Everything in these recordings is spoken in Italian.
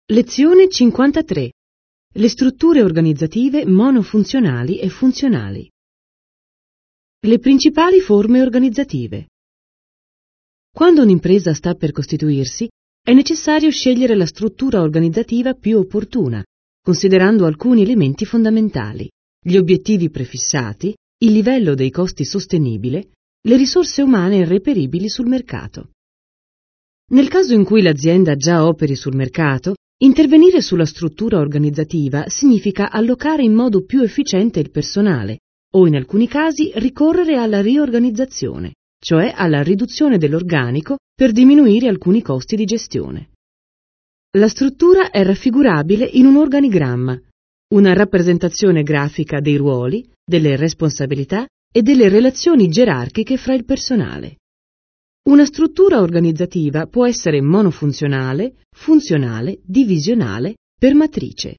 Lezione 53. Le strutture organizzative monofunzionali e funzionali. Le principali forme organizzative. Quando un'impresa sta per costituirsi, è necessario scegliere la struttura organizzativa più opportuna, considerando alcuni elementi fondamentali: gli obiettivi prefissati, il livello dei costi sostenibile, le risorse umane reperibili sul mercato. Nel caso in cui l'azienda già operi sul mercato, intervenire sulla struttura organizzativa significa allocare in modo più efficiente il personale o, in alcuni casi, ricorrere alla riorganizzazione, cioè alla riduzione dell'organico per diminuire alcuni costi di gestione. La struttura è raffigurabile in un organigramma, una rappresentazione grafica dei ruoli, delle responsabilità e delle relazioni gerarchiche fra il personale. Una struttura organizzativa può essere monofunzionale, funzionale, divisionale, per matrice.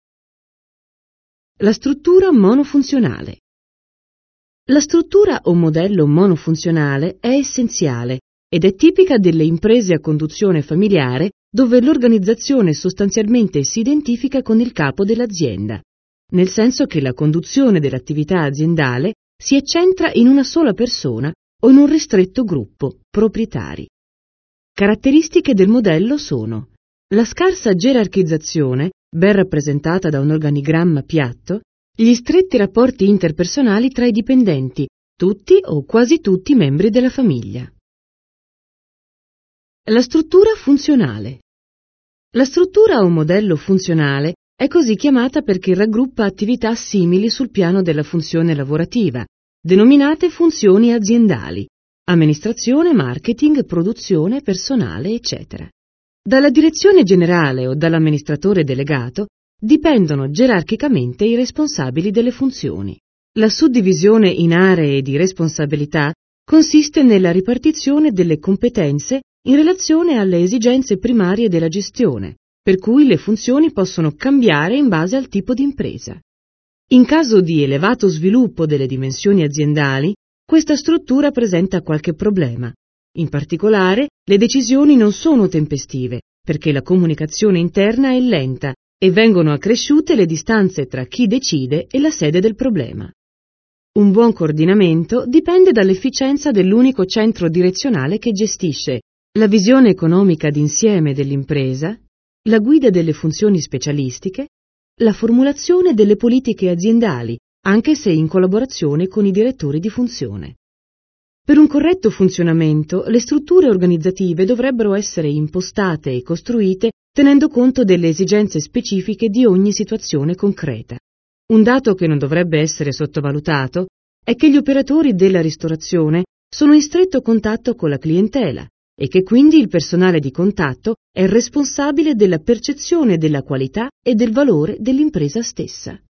La struttura monofunzionale. La struttura o modello monofunzionale è essenziale ed è tipica delle imprese a conduzione familiare dove l'organizzazione sostanzialmente si identifica con il capo dell'azienda, nel senso che la conduzione dell'attività aziendale si accentra in una sola persona o in un ristretto gruppo, proprietari. Caratteristiche del modello sono: la scarsa gerarchizzazione, ben rappresentata da un organigramma piatto, gli stretti rapporti interpersonali tra i dipendenti, tutti o quasi tutti membri della famiglia. La struttura funzionale. La struttura o modello funzionale è così chiamata perché raggruppa attività simili sul piano della funzione lavorativa, denominate funzioni aziendali: amministrazione, marketing, produzione, personale, eccetera. Dalla direzione generale o dall'amministratore delegato dipendono gerarchicamente i responsabili delle funzioni. La suddivisione in aree di responsabilità consiste nella ripartizione delle competenze in relazione alle esigenze primarie della gestione, per cui le funzioni possono cambiare in base al tipo di impresa. In caso di elevato sviluppo delle dimensioni aziendali, questa struttura presenta qualche problema. In particolare, le decisioni non sono tempestive, perché la comunicazione interna è lenta e vengono accresciute le distanze tra chi decide e la sede del problema. Un buon coordinamento dipende dall'efficienza dell'unico centro direzionale che gestisce la visione economica d'insieme dell'impresa, la guida delle funzioni specialistiche, la formulazione delle politiche aziendali, anche se in collaborazione con i direttori di funzione. Per un corretto funzionamento, le strutture organizzative dovrebbero essere impostate e costruite tenendo conto delle esigenze specifiche di ogni situazione concreta. Un dato che non dovrebbe essere sottovalutato è che gli operatori della ristorazione sono in stretto contatto con la clientela e che quindi il personale di contatto è responsabile della percezione della qualità e del valore dell'impresa stessa.